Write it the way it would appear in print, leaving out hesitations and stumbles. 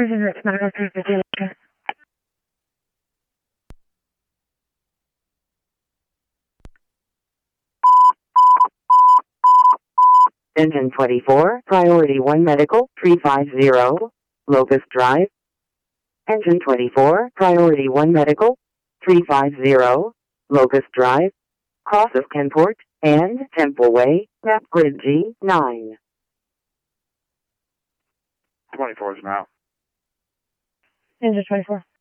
Engine Rich Medical 350. Engine 24, Priority 1 Medical, 350, Locust Drive. Engine 24, Priority 1 Medical, 350, Locust Drive, Cross of Kenport, and Temple Way, Map Grid G9. 24 is now. Engine 24.